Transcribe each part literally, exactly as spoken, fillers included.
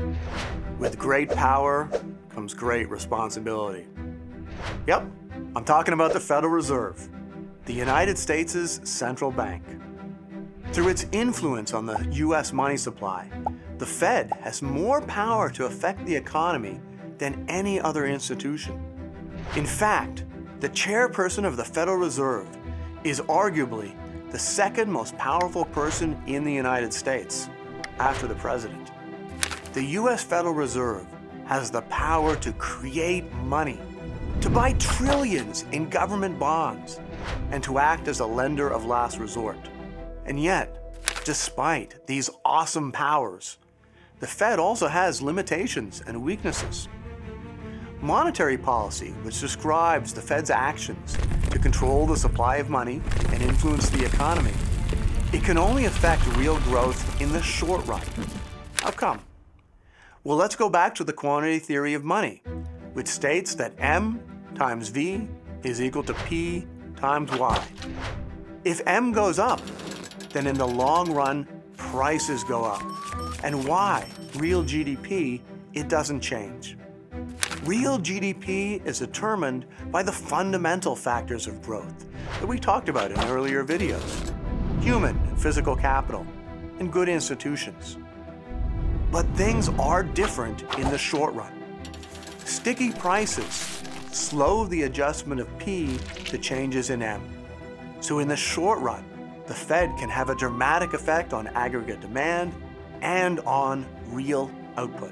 With great power comes great responsibility. Yep, I'm talking about the Federal Reserve, the United States' central bank. Through its influence on the U S money supply, the Fed has more power to affect the economy than any other institution. In fact, the chairperson of the Federal Reserve is arguably the second most powerful person in the United States, after the president. The U S Federal Reserve has the power to create money, to buy trillions in government bonds, and to act as a lender of last resort. And yet, despite these awesome powers, the Fed also has limitations and weaknesses. Monetary policy, which describes the Fed's actions to control the supply of money and influence the economy, it can only affect real growth in the short run. How come? Well, let's go back to the quantity theory of money, which states that M times V is equal to P times Y. If M goes up, then in the long run, prices go up. And Y, real G D P, it doesn't change. Real G D P is determined by the fundamental factors of growth that we talked about in earlier videos: human and physical capital, and good institutions. But things are different in the short run. Sticky prices slow the adjustment of P to changes in M. So in the short run, the Fed can have a dramatic effect on aggregate demand and on real output.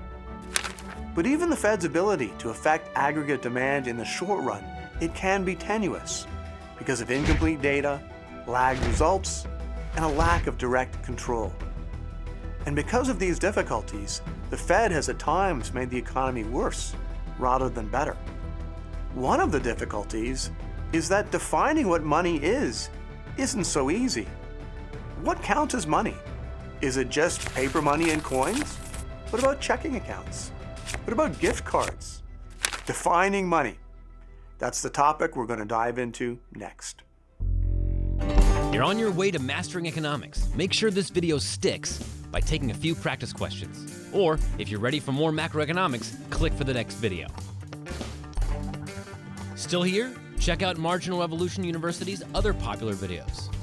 But even the Fed's ability to affect aggregate demand in the short run, it can be tenuous because of incomplete data, lagged results, and a lack of direct control. And because of these difficulties, the Fed has at times made the economy worse rather than better. One of the difficulties is that defining what money is isn't so easy. What counts as money? Is it just paper money and coins? What about checking accounts? What about gift cards? Defining money. That's the topic we're going to dive into next. You're on your way to mastering economics. Make sure this video sticks by taking a few practice questions. Or, if you're ready for more macroeconomics, click for the next video. Still here? Check out Marginal Revolution University's other popular videos.